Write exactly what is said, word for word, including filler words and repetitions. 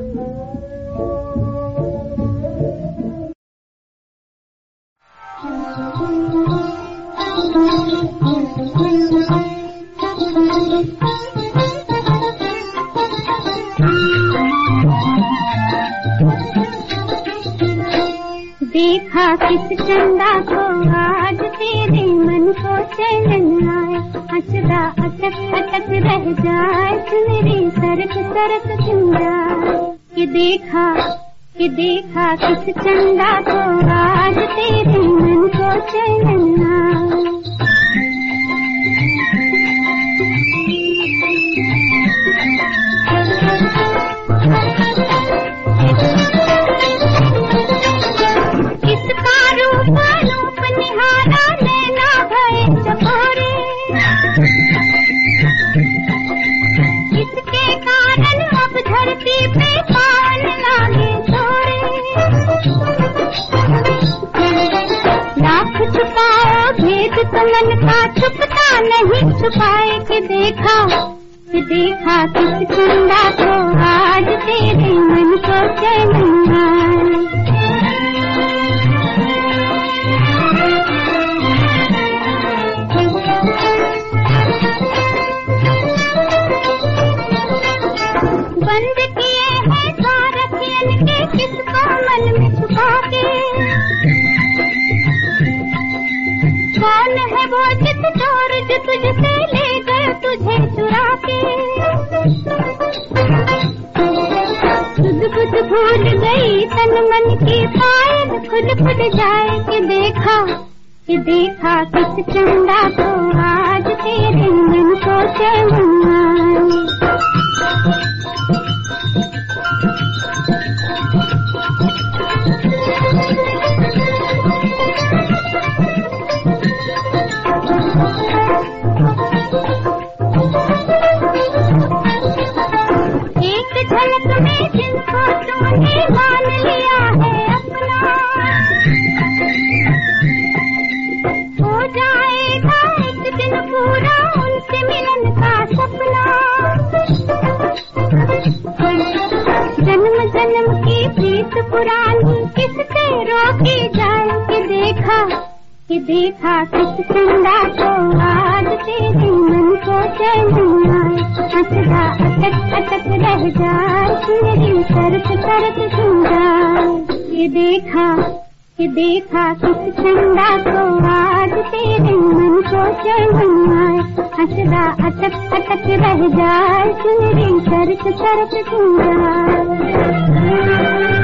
देखा किस चंदा को आज तेरे मन को चैन आए, अचरा अटक अटक रह जाए सुनरी सरक सरक चंदा। कि देखा कि देखा किस चंदा को आज तेरे मन को चैन आए। इसके कारण अब धरती पे पान लागे थोड़े, लाख छुपाओ भेद तो मन का छुपता नहीं छुपाए। कि देखा कि देखा किस चंदा को आज तेरे मन को चैन आए। बंद किए हैं द्वार अखियन के किसको मन में छुपा के, कौन है वो चित चोर जो तुझसे ले गए तुझे चुरा के। सुध बुध भूल गई तन मन की पायल खुद खुद जाए। कि देखा कि देखा किस चंदा को आज तेरे मन को चैन आए। एक झलक में जिनको तूने मान लिया है अपना, हो जाएगा एक दिन पूरा उनसे मिलन का सपना। जन्म जन्म की प्रीत पुरानी किससे रोकी जाए। कि देखा कि देखा किस चंदा को आज तेरे मन को चैन आए, अचरा अटक अटक रह जाए सुनरी सरक सरक चंदा। कि देखा कि देखा किस चंदा को आज तेरे मन को चैन आए, अचरा अटक अटक रह जाए सुनरी सरक सरक चंदा।